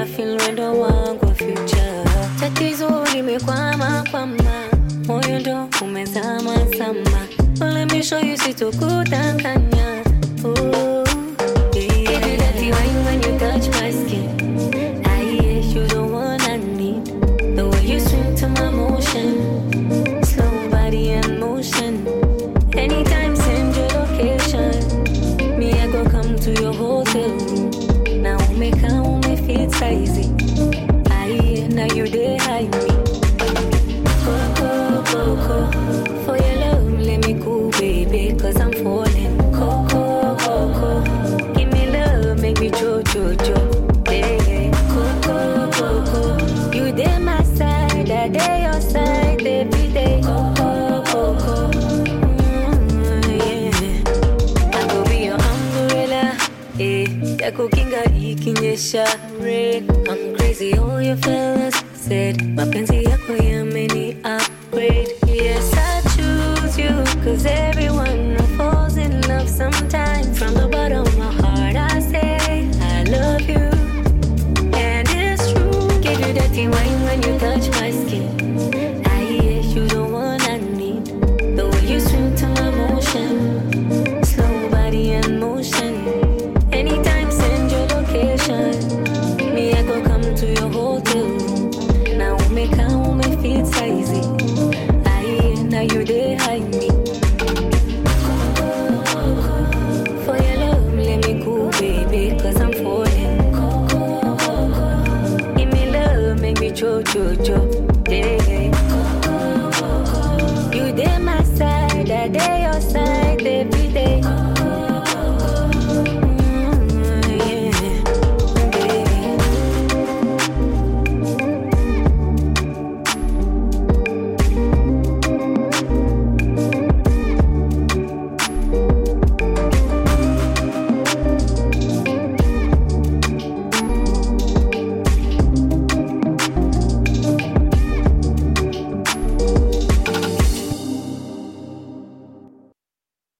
I feel wendo wangu future. Tatizo limekwama kwama, moyo ndo umezama sama. Well, let me show you situkudanganya. Ooh, yeah. Give you that wine when you touch my skin. You the one I need. The way you swing to my motion, slow body and motion. Anytime send your location, me I go come to your hotel room. Now me come me fit crazy. Now you there hide me. Coco, Coco, for your love let me cool baby, cause I'm falling. Coco, Coco, give me love, make me jo. Yeah. Coco, you there my side, I there your side every day. Coco, yeah. I go be your umbrella, yeah. Yakukinga ikinyesha rain. I'm crazy, all your fellas said mapenzi yako yameni upgrade. Yes, I choose you, cause everyone falls in love someday.